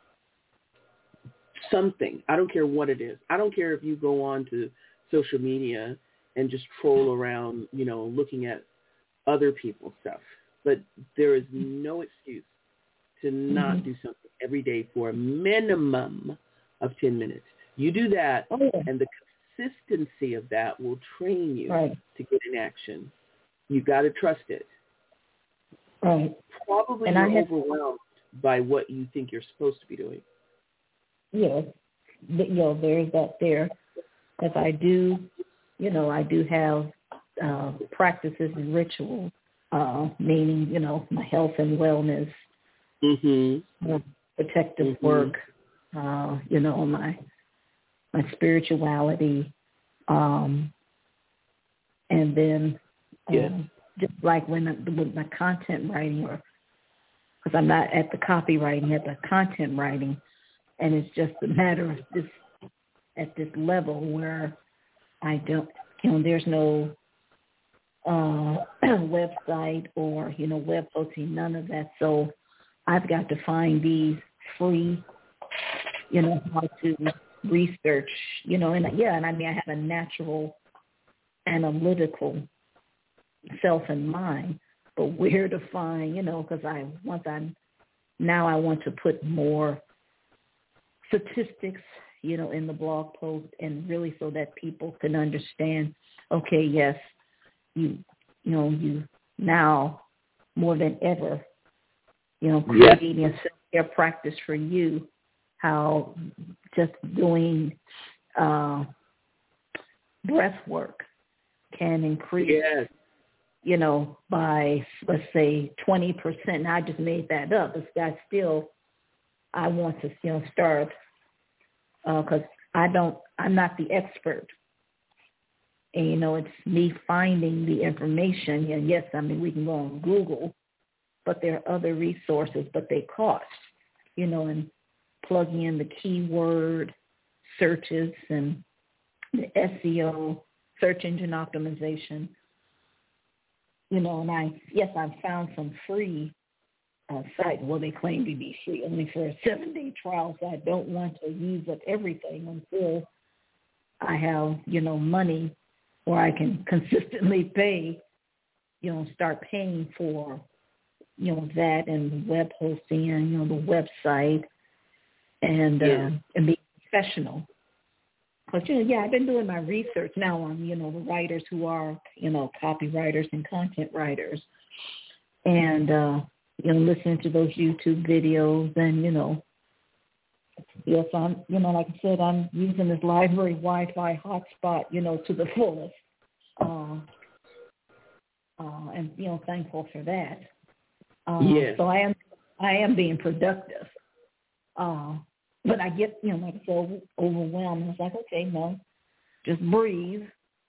Something. I don't care what it is. I don't care if you go on to social media and just troll around, you know, looking at other people's stuff. But there is no excuse to not mm-hmm. do something every day for a minimum of ten minutes. You do that, oh, yeah. and the consistency of that will train you right. to get in action. You've got to trust it. Right. Probably and you're have, overwhelmed by what you think you're supposed to be doing. Yes. You know, there's that there. Because I do, you know, I do have uh, practices and rituals, uh, meaning, you know, my health and wellness, mm-hmm. protective mm-hmm. work, uh, you know, my my spirituality, um, and then yes. um, just like when I, with my content writing, or because I'm not at the copywriting, at the content writing, and it's just a matter of this at this level where I don't, you know, there's no uh, website or, you know, web hosting, none of that. So I've got to find these free, you know, how to research, you know, and yeah, and I mean, I have a natural analytical self in mind, but where to find, you know, because I, once I'm, now I want to put more statistics, you know, in the blog post, and really so that people can understand, okay, yes, you, you know, you now more than ever, you know, creating yeah. a self-care practice for you, how just doing uh, breath work can increase, yes. you know, by, let's say, twenty percent. Now, I just made that up, but I still, I want to, you know, start, because uh, I don't, I'm not the expert. And, you know, it's me finding the information. And yes, I mean, we can go on Google, but there are other resources, but they cost, you know, and plugging in the keyword searches and the S E O, search engine optimization, you know, and I, yes, I've found some free uh, sites. Well, they claim to be free only for a seven-day trial, so I don't want to use up everything until I have, you know, money where I can consistently pay, you know, start paying for, you know, that and web hosting and, you know, the website and yeah. uh, and be professional. Because, you know, yeah, I've been doing my research now on, you know, the writers who are, you know, copywriters and content writers. And, uh, you know, listening to those YouTube videos and, you know, yes, I'm, you know, like I said, I'm using this library Wi-Fi hotspot, you know, to the fullest. Uh, uh, and you know, thankful for that. Uh, yes. So I am, I am being productive. Uh, but I get, you know, like so overwhelmed. It's like, okay, no, just breathe.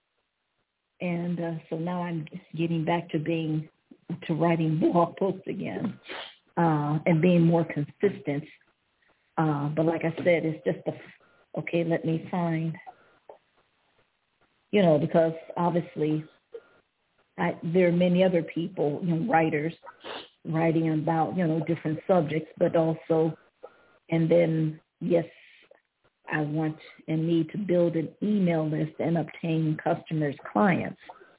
And uh, so now I'm just getting back to being, to writing blog posts again, uh, and being more consistent. Uh, but like I said, it's just a, okay, let me find, you know, because obviously I, there are many other people, you know, writers writing about, you know, different subjects, but also, and then, yes, I want and need to build an email list and obtain customers, clients.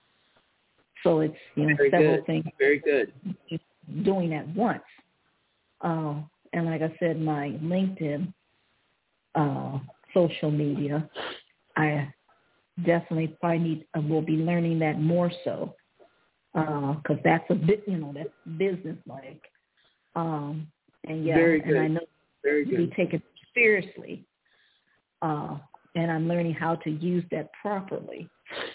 So it's, you know, Very several good. things. Very good. Doing at once. Uh, and like I said, my LinkedIn, uh, social media, I definitely probably need, uh, will be learning that more so, because uh, that's a bit, you know, that's business-like. Um, and yeah, Very good. and I know Very to good. be taken seriously. Uh, and I'm learning how to use that properly.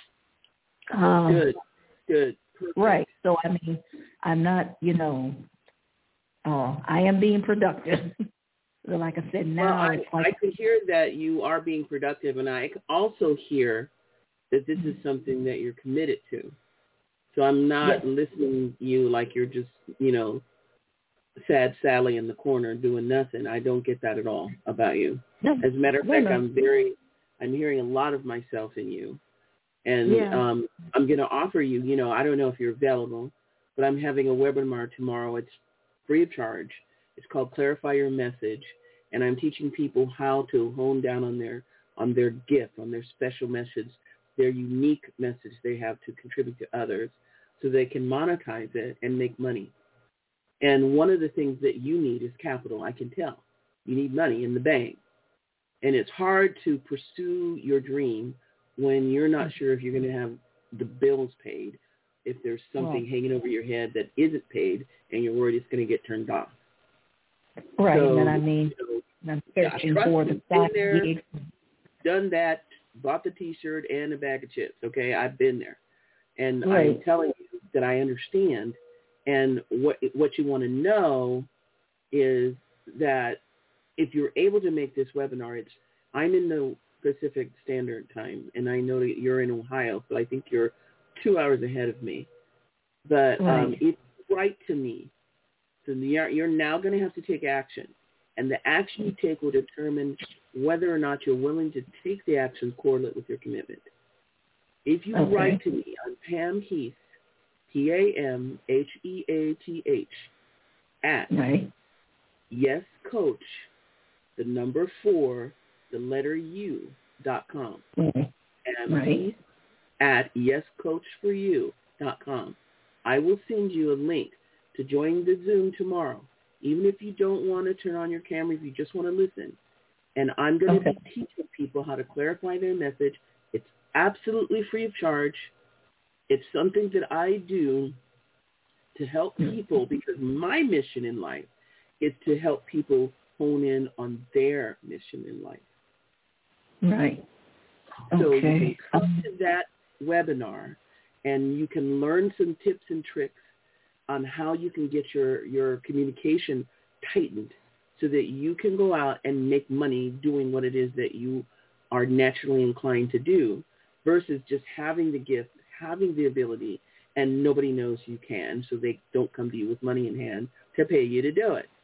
Um, Good. Good. Perfect. Right. So, I mean, I'm not, you know, uh, I am being productive. So like I said, now well, I, it's like. I can hear that you are being productive, and I can also hear that this is something that you're committed to. So I'm not Yes. listening to you like you're just, you know, sad Sally in the corner doing nothing. I don't get that at all about you. No, As a matter of no, fact, no. I'm very, I'm hearing a lot of myself in you. And Yeah. um, I'm going to offer you, you know, I don't know if you're available, but I'm having a webinar tomorrow. It's free of charge. It's called Clarify Your Message. And I'm teaching people how to hone down on their on their gift, on their special message, their unique message they have to contribute to others so they can monetize it and make money. And one of the things that you need is capital, I can tell. You need money in the bank. And it's hard to pursue your dream when you're not sure if you're going to have the bills paid, if there's something Right. hanging over your head that isn't paid and you're worried it's going to get turned off. Right. So, and I mean, you know, I'm yeah, searching trust for me, the been side there, gig. done that, bought the T-shirt and a bag of chips, okay? I've been there. And Right. I'm telling you that I understand. And what what you want to know is that if you're able to make this webinar, it's I'm in the Pacific Standard Time, and I know that you're in Ohio, so I think you're two hours ahead of me. But Right. um, if you write to me, so you're, you're now going to have to take action. And the action you take will determine whether or not you're willing to take the action correlate with your commitment. If you Okay. write to me on Pam Heath, P A M H E A T H, at Right. yes coach, the number four, the letter U, dot com. Right. And Right. Heath at yes coach for you dot com. I will send you a link to join the Zoom tomorrow, even if you don't want to turn on your camera, if you just want to listen. And I'm going to Okay. be teaching people how to clarify their message. It's absolutely free of charge. It's something that I do to help people because my mission in life is to help people hone in on their mission in life. Right. So you Okay. can come to that webinar and you can learn some tips and tricks on how you can get your, your communication tightened so that you can go out and make money doing what it is that you are naturally inclined to do versus just having the gift, having the ability, and nobody knows you can, so they don't come to you with money in hand to pay you to do it.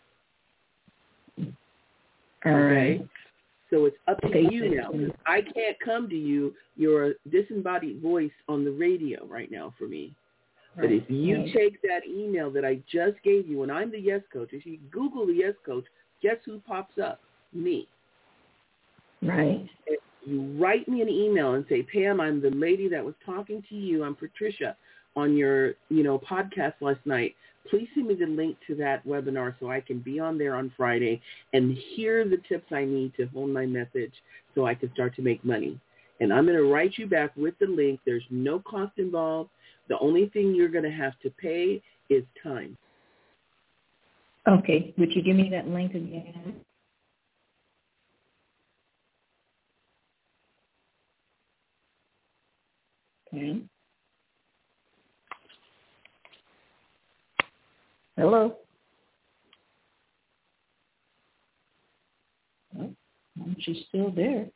All okay? right. So it's up to Okay. you now. I can't come to you. You're a disembodied voice on the radio right now for me. But if you Right. take that email that I just gave you, and I'm the Yes Coach, if you Google the Yes Coach, guess who pops up? Me. Right. If you write me an email and say, Pam, I'm the lady that was talking to you. I'm Patricia on your, you know, podcast last night. Please send me the link to that webinar so I can be on there on Friday and hear the tips I need to hone my message so I can start to make money. And I'm going to write you back with the link. There's no cost involved. The only thing you're going to have to pay is time. Okay. Would you give me that link again? Okay. Hello? Oh, she's still there.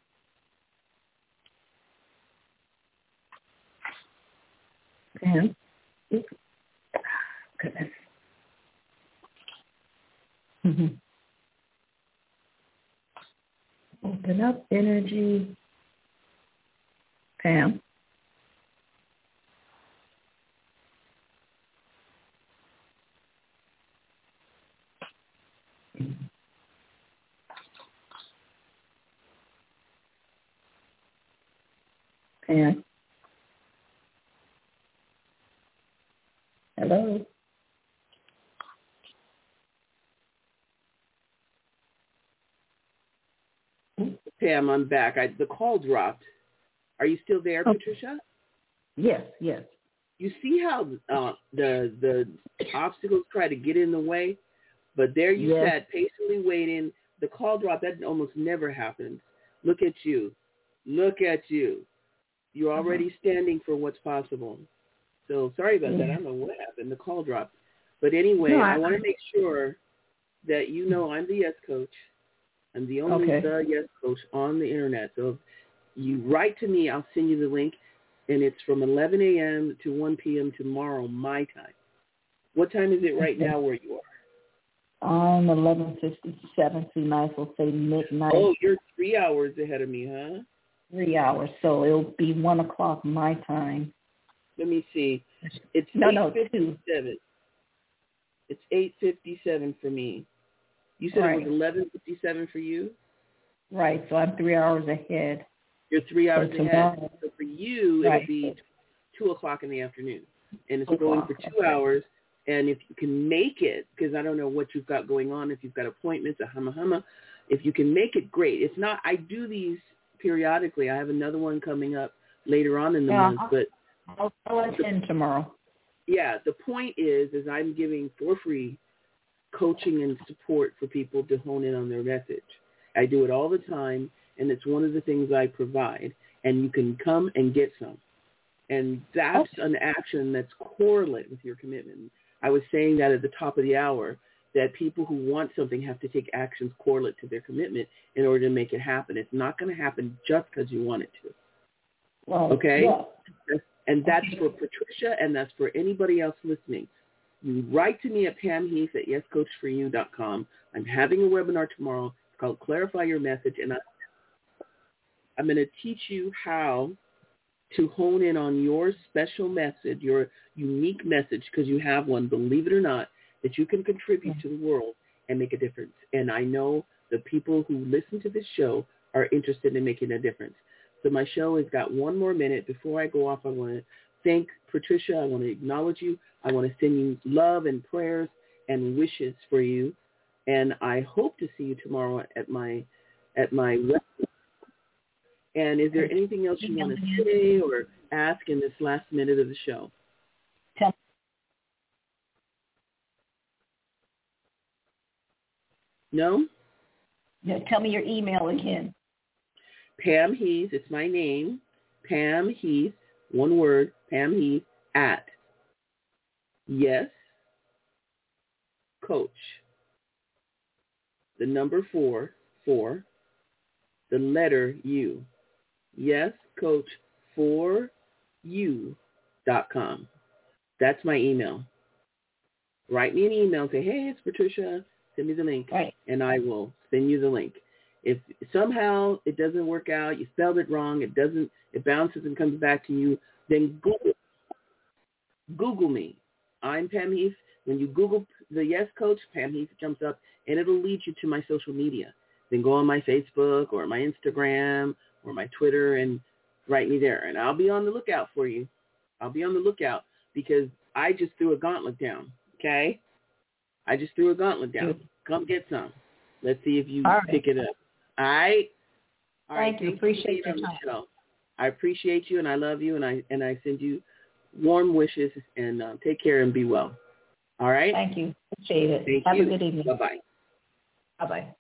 Pam? Goodness. Mm-hmm. Open up energy. Pam? Pam? Hello? Pam, I'm back. I, the call dropped. Are you still there, Oh. Patricia? Yes, yes. You see how uh, the the obstacles try to get in the way, but there you yes. sat patiently waiting. The call dropped. That almost never happens. Look at you. Look at you. You're already uh-huh. standing for what's possible. So sorry about yeah. that. I don't know what happened. The call dropped. But anyway, no, I, I want to make sure that you know I'm the Yes Coach. I'm the only okay. the Yes Coach on the internet. So if you write to me, I'll send you the link. And it's from eleven a.m. to one p.m. tomorrow, my time. What time is it right okay. now where you are? I'm eleven fifty-seven, so you might as well say midnight. Oh, you're three hours ahead of me, huh? Three hours, so it'll be one o'clock my time. Let me see. It's no, eight no, fifty-seven. two. It's eight fifty-seven for me. You said right. it was eleven fifty-seven for you? Right, so I'm three hours ahead. You're three hours so ahead. So for you, right. it'll be two o'clock in the afternoon. And it's two going o'clock. for two okay. hours. And if you can make it, because I don't know what you've got going on, if you've got appointments, a humma humma, if you can make it, great. If not, I do these periodically. I have another one coming up later on in the yeah, month. But I'll, I'll attend tomorrow. Yeah, the point is, is I'm giving for free coaching and support for people to hone in on their message. I do it all the time. And it's one of the things I provide, and you can come and get some. And that's an action that's correlate with your commitment. I was saying that at the top of the hour, that people who want something have to take actions correlate to their commitment in order to make it happen. It's not going to happen just because you want it to. Well, okay? Yeah. And that's for Patricia, and that's for anybody else listening. You write to me at pam heath at yes coach for you dot com. I'm having a webinar tomorrow. It's called Clarify Your Message, and I I'm going to teach you how to hone in on your special message, your unique message, because you have one, believe it or not, that you can contribute to the world and make a difference. And I know the people who listen to this show are interested in making a difference. So my show has got one more minute. Before I go off, I want to thank Patricia. I want to acknowledge you. I want to send you love and prayers and wishes for you. And I hope to see you tomorrow at my at my website. And is there anything else you want to say or ask in this last minute of the show? Tell No? Yeah, tell me your email again. Pam Heath, it's my name, Pam Heath, one word, Pam Heath, at yes coach, the number four, four, the letter U, yes coach for you dot com. That's my email. Write me an email and say, hey, it's Patricia, send me the link, right. and I will send you the link. If somehow it doesn't work out, you spelled it wrong, it doesn't, it bounces and comes back to you, then Google, Google me. I'm Pam Heath. When you Google the Yes Coach, Pam Heath jumps up, and it'll lead you to my social media. Then go on my Facebook or my Instagram or my Twitter and write me there, and I'll be on the lookout for you. I'll be on the lookout because I just threw a gauntlet down, okay? I just threw a gauntlet down. Good. Come get some. Let's see if you All right. pick it up. All right? All right. Thank you. Appreciate your time. Show. I appreciate you, and I love you, and I and I send you warm wishes, and uh, take care and be well. All right? Thank you. Appreciate it. Thank Have you. a good evening. Bye-bye. Bye-bye.